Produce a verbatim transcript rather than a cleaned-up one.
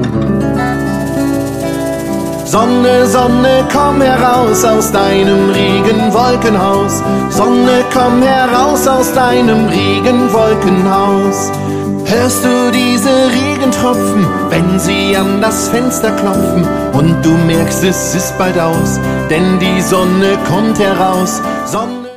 Sonne, Sonne, komm heraus aus deinem Regenwolkenhaus. Sonne, komm heraus aus deinem Regenwolkenhaus. Hörst du diese Regentropfen, wenn sie an das Fenster klopfen? Und du merkst, es ist bald aus, denn die Sonne kommt heraus. Sonne